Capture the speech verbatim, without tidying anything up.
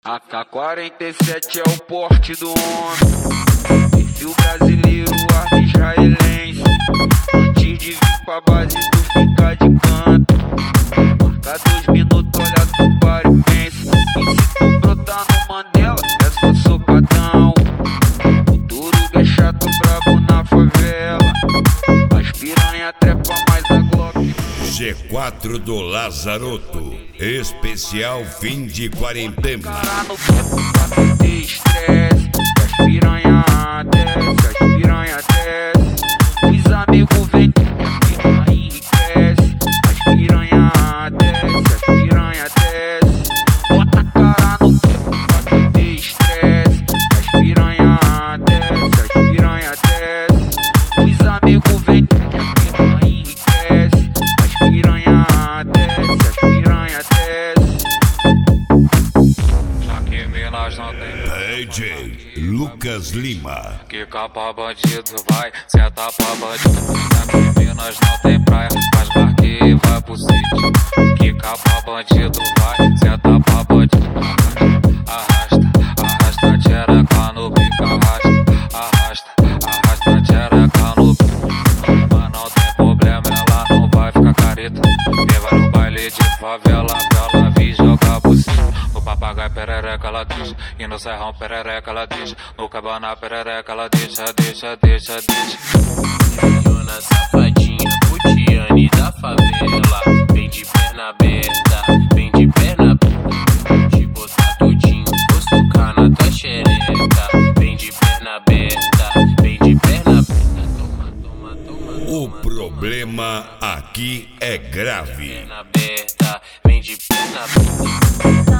A K quarenta e sete é o porte do homem, perfil brasileiro, arte israelense. Antes de vir pra base tu fica de canto, marca dois minutos, olha tu para e pensa. E se tu brotar no Mandela, é só socadão. O Turuga é chato, brabo na favela, as piranha trepa mais a Glock. G quatro do Lazaroto, especial fim de quarentena. Cara no tempo pra tu ter estresse, as piranha desce, as piranha desce. Os amigos vêm e a piranha enriquece. As piranha desce, as piranha desce. Bota a cara no tempo pra tu ter estresse, as piranha desce, as piranha desce. Os amigos vêm e a piranha enriquece. As piranha desce, as piranha desce. Aqui em Minas não tem D J Lucas Lima. que capa bandido vai, senta pra bandido. Aqui em Minas não tem praia, faz barque e vai pro sítio. Que capa bandido vai, senta pra bandido. Arrasta, arrasta, tchereca no pico, arrasta, arrasta, arrasta, tchereca no pico. Mas não tem problema, ela não vai ficar careta. Quem vai no baile de favela, ela vi jogar buceta. No papagaio perereca ela deixa, e no serrão perereca ela deixa. No cabana perereca ela deixa, deixa, deixa, deixa. Dona safadinha, Putiane da favela. Vem de perna aberta, vem de perna aberta. Te botar tudinho, vou socar na tua xereca. Vem de perna aberta, vem de perna aberta. Toma, toma, toma, O toma, problema aqui é grave. perna aberta, vem de perna aberta.